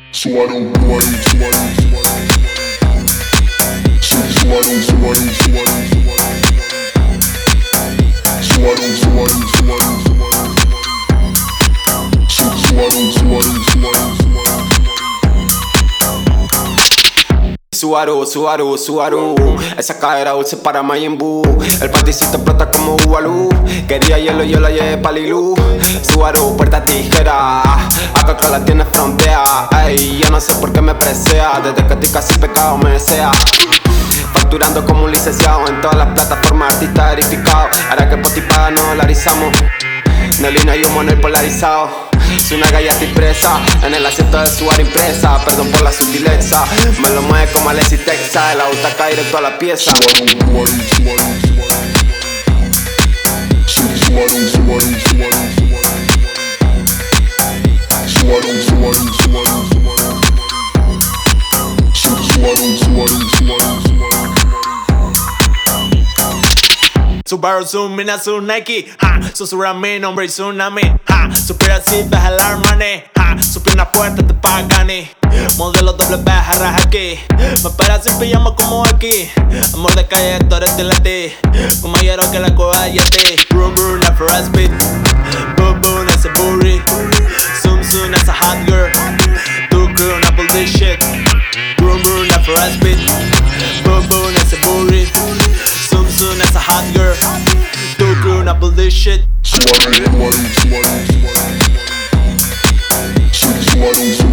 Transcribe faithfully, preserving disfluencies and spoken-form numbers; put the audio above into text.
Suado, suado, suado, suado, suado, suado, suado, suado, suado, suado, suado, Subaru, Subaru, Subaru, esa cadera dulce para Majin Buu. El panticito explota como Ubalú. Quería hielo, yo la llevé pa' Lilú. Subaru, puerta tijera, acá que la tiene frontera. Ey, yo no sé por qué me presea, desde que estoy casi pecado me desea. Facturando como un licenciado en todas las plataformas, artista verificado. Ahora que Spotify no dolarizamos, no línea y humo en el polarizado. Soy una galleta impresa en el asiento de Subaru impresa. Perdón por la sutileza, me lo mueve como Alexis Texas. De la butaca directo a la pieza. Subaru Zoom, mina su Nike, ha, susurra mi nombre y tsunami, ha, supera así, ves el armane, ha, su pierna fuerte te pagan y modelo doble B, jarras aquí, me espera sin pijama como aquí, amor de calle, Torres y Leti, con mayor que la cueva de Yeti, brum brum, la for speed, boom boom, ese booty, zoom zoom, esa hot girl, tu crew, una pull this shit, brum brum, la for speed, boom boom, ese booty, zoom zoom, that's a hot girl. Do crew, not pull this shit. suado, suado, suado, suado, suado,